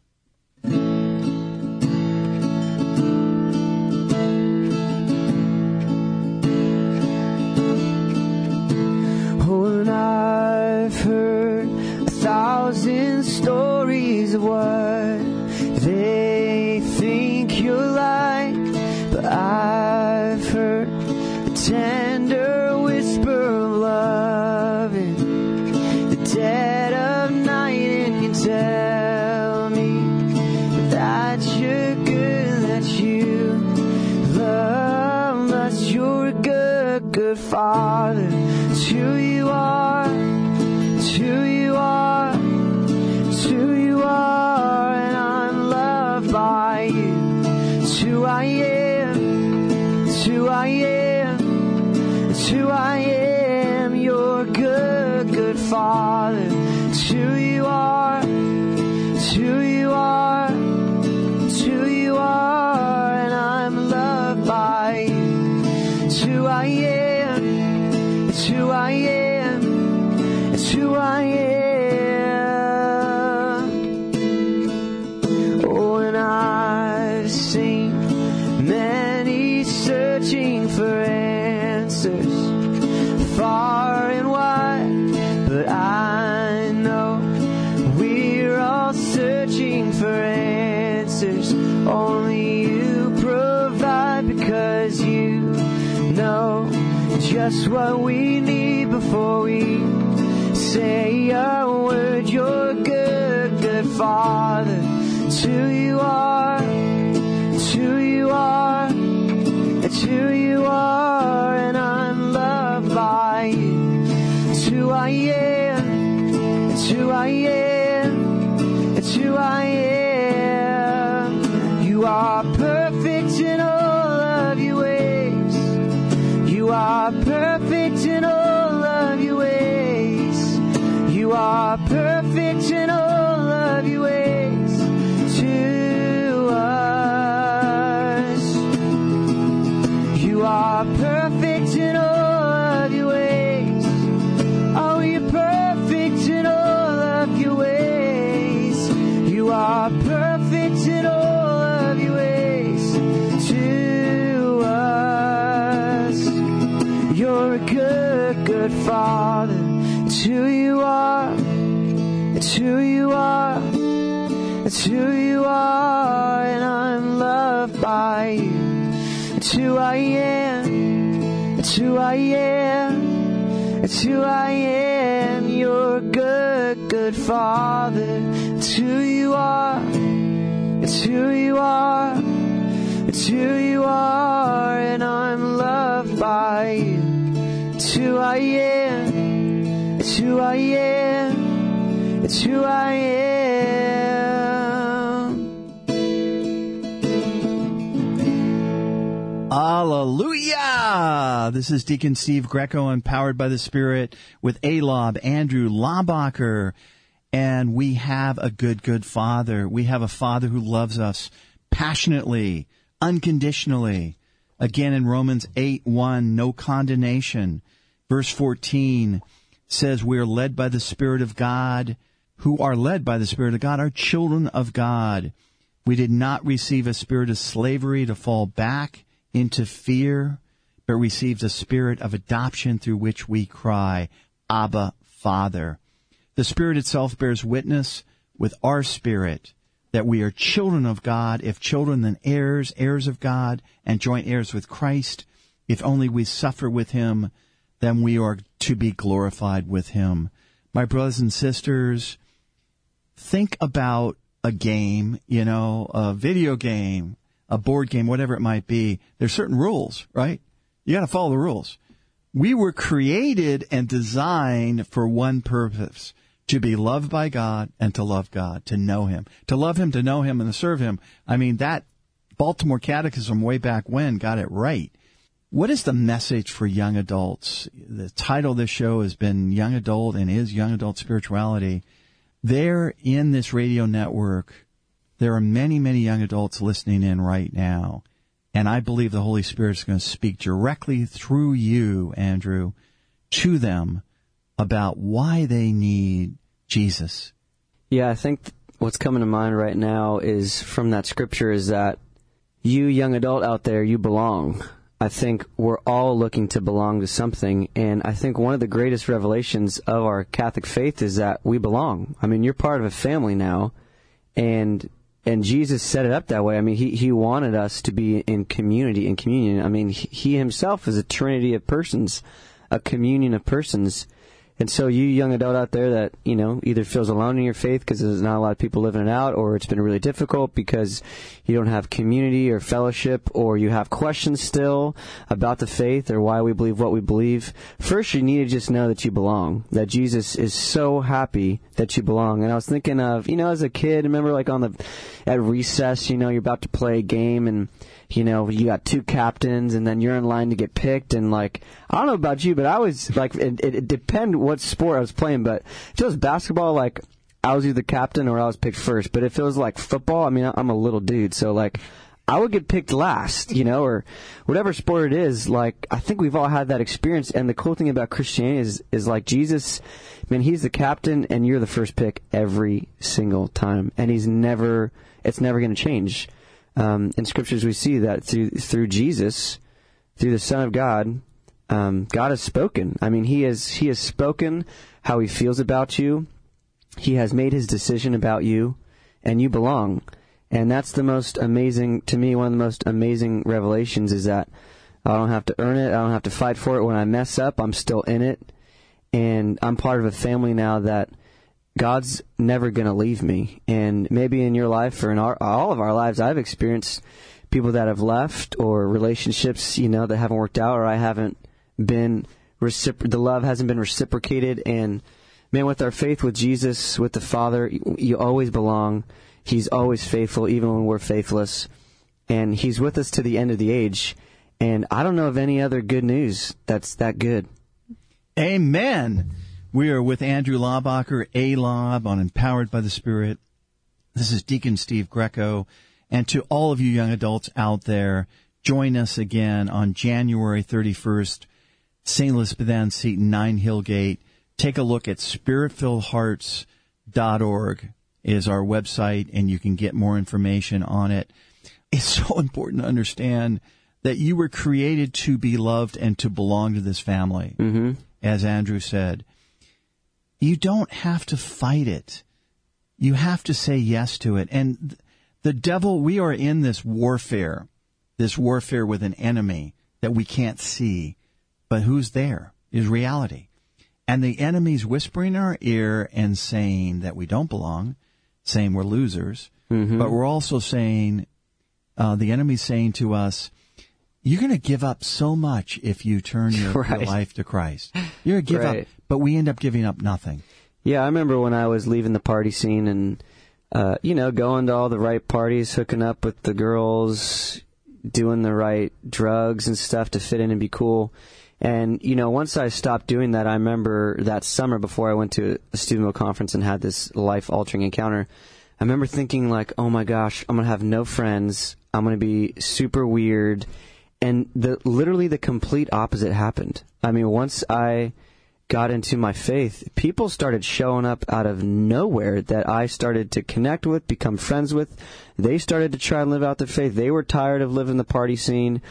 Oh, and I've heard a thousand stories of what they think you're like, but I've heard a tender whisper of love in the dead of night, and you tell me that you're good, that you love us. You're a good, good Father. It's who you are, it's who you are, it's who you are, and I'm loved by you. It's who I am, it's who I am, it's who I am. You're good, good Father. It's who you are, it's who you are, it's who you are, and I'm loved by you. It's who I am, it's who I am, it's who I am. Oh, and I've seen many searching for answers far and wide, but I know we're all searching for answers only you provide, because you know just what we need before we say a word. You're good, good Father. It's who you are, it's who you are, it's who you are, and I'm loved by you. It's who I am, it's who I am, it's who I am. You are perfect in all of your ways. You are perfect in all of your ways. You are perfect in all of your ways to us. You are perfect in all of your ways. Oh, you're perfect in all of your ways. You are perfect in all of your ways to us. You're a good, good Father. It's who you are, it's who you are, it's who you are, and I'm loved by you. It's who I am, it's who I am, it's who I am. You're a good, good Father. It's who you are, it's who you are, it's who you are, and I'm loved by you. It's who I am, it's who I am, it's who I am. Hallelujah! This is Deacon Steve Greco, Empowered by the Spirit, with Alob Andrew Laubacher. And we have a good, good Father. We have a Father who loves us passionately, unconditionally. Again, in Romans eight one, no condemnation. Verse fourteen says we are led by the Spirit of God. Who are led by the Spirit of God are children of God. We did not receive a spirit of slavery to fall back into fear, but received a spirit of adoption through which we cry, Abba, Father. The Spirit itself bears witness with our spirit that we are children of God, if children then heirs, heirs of God, and joint heirs with Christ. If only we suffer with him, then we are to be glorified with him. My brothers and sisters, think about a game, you know, a video game, a board game, whatever it might be. There's certain rules, right? You got to follow the rules. We were created and designed for one purpose, to be loved by God and to love God, to know him. To love him, to know him, and to serve him. I mean, that Baltimore Catechism way back when got it right. What is the message for young adults? The title of this show has been Young Adult and is Young Adult Spirituality. There in this radio network, there are many, many young adults listening in right now. And I believe the Holy Spirit is going to speak directly through you, Andrew, to them about why they need Jesus. Yeah, I think what's coming to mind right now is from that scripture is that you, young adult out there, you belong. I think we're all looking to belong to something, and I think one of the greatest revelations of our Catholic faith is that we belong. I mean, you're part of a family now, and and Jesus set it up that way. I mean, he, he wanted us to be in community, in communion. I mean, he, he himself is a trinity of persons, a communion of persons. And so you young adult out there that, you know, either feels alone in your faith because there's not a lot of people living it out, or it's been really difficult because you don't have community or fellowship, or you have questions still about the faith or why we believe what we believe. First, you need to just know that you belong, that Jesus is so happy that you belong. And I was thinking of, you know, as a kid, remember like on the, at recess, you know, you're about to play a game and, you know, you got two captains, and then you're in line to get picked, and, like, I don't know about you, but I was, like, it, it, it depended what sport I was playing, but if it was basketball, like, I was either captain or I was picked first, but if it was, like, football, I mean, I'm a little dude, so, like, I would get picked last, you know, or whatever sport it is. Like, I think we've all had that experience, and the cool thing about Christianity is, is like, Jesus, man, he's the captain, and you're the first pick every single time, and he's never, it's never going to change. Um, in scriptures, we see that through through Jesus, through the Son of God, um, God has spoken. I mean, He has He has spoken how He feels about you. He has made His decision about you, and you belong. And that's the most amazing, to me, one of the most amazing revelations is that I don't have to earn it. I don't have to fight for it. When I mess up, I'm still in it, and I'm part of a family now that God's never going to leave me. And maybe in your life or in our, all of our lives, I've experienced people that have left, or relationships, you know, that haven't worked out, or I haven't been, recipro- the love hasn't been reciprocated. And man, with our faith with Jesus, with the Father, you, you always belong. He's always faithful, even when we're faithless. And He's with us to the end of the age. And I don't know of any other good news that's that good. Amen. We are with Andrew Laubacher, A-Lob, on Empowered by the Spirit. This is Deacon Steve Greco. And to all of you young adults out there, join us again on January thirty-first, Saint Elizabeth Ann Seton, nine Hillgate. Take a look at spirit filled hearts dot org is our website, and you can get more information on it. It's so important to understand that you were created to be loved and to belong to this family, mm-hmm. as Andrew said. You don't have to fight it. You have to say yes to it. And the devil, we are in this warfare, this warfare with an enemy that we can't see, but who's there is reality. And the enemy's whispering in our ear and saying that we don't belong, saying we're losers, mm-hmm. but we're also saying, uh, the enemy's saying to us, you're going to give up so much if you turn your, right. your life to Christ. You're going to give right. up, but we end up giving up nothing. Yeah, I remember when I was leaving the party scene and, uh, you know, going to all the right parties, hooking up with the girls, doing the right drugs and stuff to fit in and be cool. And, you know, once I stopped doing that, I remember that summer before I went to a Steubenville conference and had this life-altering encounter, I remember thinking, like, oh, my gosh, I'm going to have no friends. I'm going to be super weird. And the literally the complete opposite happened. I mean, once I got into my faith, people started showing up out of nowhere that I started to connect with, become friends with. They started to try and live out their faith. They were tired of living the party scene.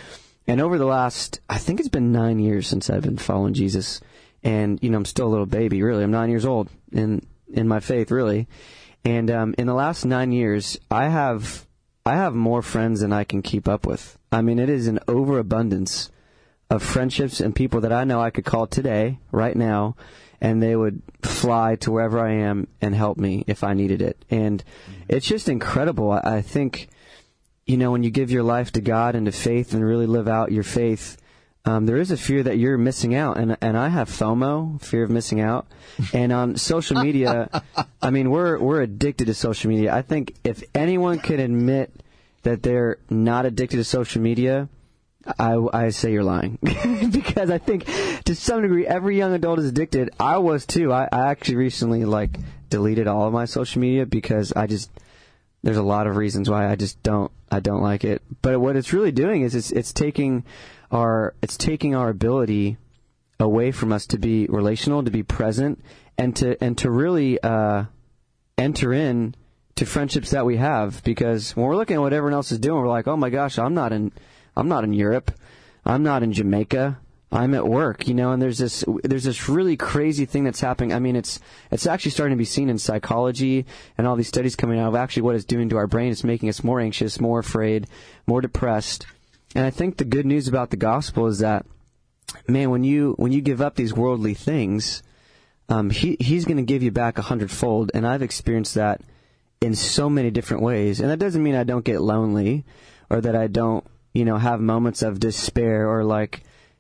and over the last, I think it's been nine years since I've been following Jesus. And, you know, I'm still a little baby, really. I'm nine years old in, in my faith, really. And um, in the last nine years, I have I have more friends than I can keep up with. I mean, it is an overabundance of friendships and people that I know I could call today, right now, and they would fly to wherever I am and help me if I needed it. And it's just incredible. I think, you know, when you give your life to God and to faith and really live out your faith, um, there is a fear that you're missing out. And and I have FOMO, fear of missing out. And on social media, I mean, we're we're addicted to social media. I think if anyone can admit that they're not addicted to social media, I, I say you're lying. Because I think to some degree every young adult is addicted. I was too. I, I actually recently like deleted all of my social media because I just there's a lot of reasons why I just don't I don't like it. But what it's really doing is it's it's taking our it's taking our ability away from us to be relational, to be present, and to and to really uh, enter in to friendships that we have. Because when we're looking at what everyone else is doing, we're like, oh my gosh, I'm not in I'm not in Europe, I'm not in Jamaica, I'm at work, you know. And there's this there's this really crazy thing that's happening. I mean, it's it's actually starting to be seen in psychology and all these studies coming out of actually what it's doing to our brain. It's making us more anxious, more afraid, more depressed. And I think the good news about the gospel is that, man, when you when you give up these worldly things, um, he he's going to give you back a hundredfold. And I've experienced that in so many different ways. And that doesn't mean I don't get lonely or that I don't, you know, have moments of despair or like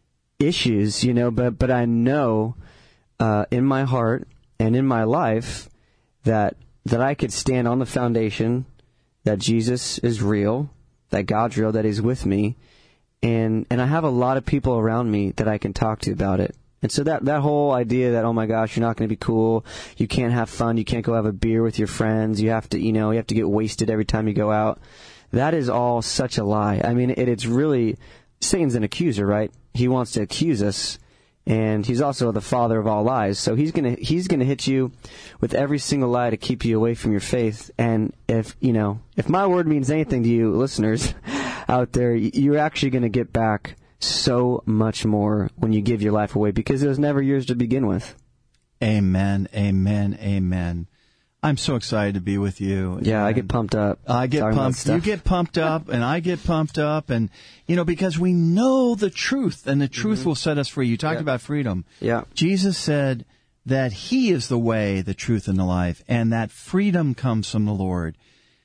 issues, you know. But but I know uh, in my heart and in my life that that I could stand on the foundation that Jesus is real, that God's real, that He's with me. And and I have a lot of people around me that I can talk to about it. And so that, that whole idea that, oh my gosh, you're not going to be cool, you can't have fun, you can't go have a beer with your friends, you have to, you know, you have to get wasted every time you go out, that is all such a lie. I mean, it, it's really, Satan's an accuser, right? He wants to accuse us, and he's also the father of all lies. So he's going to he's going to hit you with every single lie to keep you away from your faith. And if, you know, if my word means anything to you listeners out there, you're actually going to get back so much more when you give your life away, because it was never yours to begin with. Amen, amen, amen. I'm so excited to be with you. Yeah, I get pumped up. I get pumped. You get pumped up, and I get pumped up, and you know, because we know the truth, and the truth mm-hmm. will set us free. You talked yeah. about freedom. Yeah. Jesus said that He is the way, the truth, and the life, and that freedom comes from the Lord.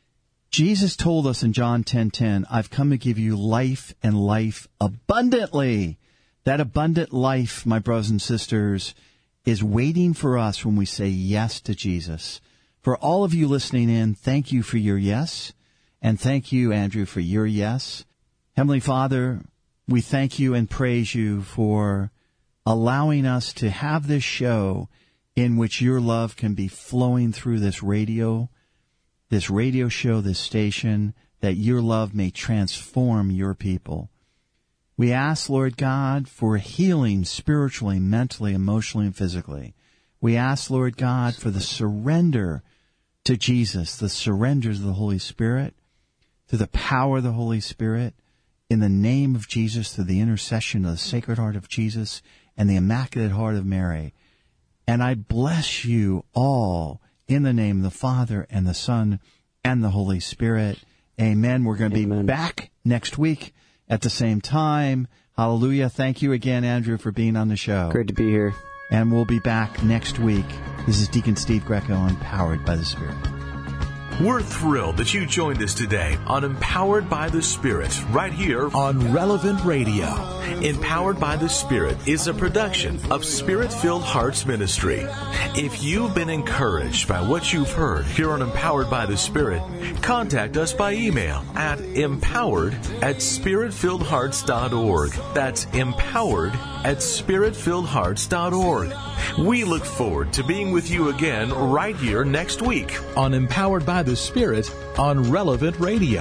Jesus told us in John ten ten, I've come to give you life and life abundantly. That abundant life, my brothers and sisters, is waiting for us when we say yes to Jesus. For all of you listening in, thank you for your yes. And thank you, Andrew, for your yes. Heavenly Father, we thank you and praise you for allowing us to have this show in which your love can be flowing through this radio this radio show, this station, that your love may transform your people. We ask, Lord God, for healing spiritually, mentally, emotionally, and physically. We ask, Lord God, for the surrender to Jesus, the surrender to the Holy Spirit, to the power of the Holy Spirit, in the name of Jesus, through the intercession of the Sacred Heart of Jesus and the Immaculate Heart of Mary. And I bless you all in the name of the Father, and the Son, and the Holy Spirit. Amen. We're going to Amen. be back next week at the same time. Hallelujah. Thank you again, Andrew, for being on the show. Great to be here. And we'll be back next week. This is Deacon Steve Greco, empowered by the Spirit. We're thrilled that you joined us today on Empowered by the Spirit, right here on Relevant Radio. Empowered by the Spirit is a production of Spirit-Filled Hearts Ministry. If you've been encouraged by what you've heard here on Empowered by the Spirit, contact us by email at empowered at spirit-filled-hearts dot org. That's empowered at spirit-filled-hearts dot org. We look forward to being with you again right here next week on Empowered by the Spirit on Relevant Radio.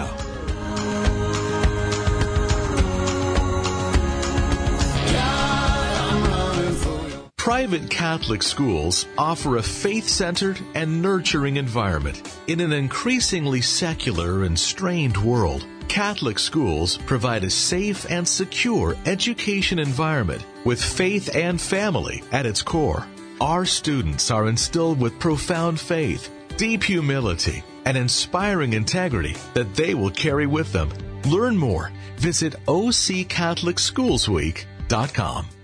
Private Catholic schools offer a faith-centered and nurturing environment in an increasingly secular and strained world. Catholic schools provide a safe and secure education environment with faith and family at its core. Our students are instilled with profound faith, deep humility, and inspiring integrity that they will carry with them. Learn more. Visit O C Catholic Schools Week dot com.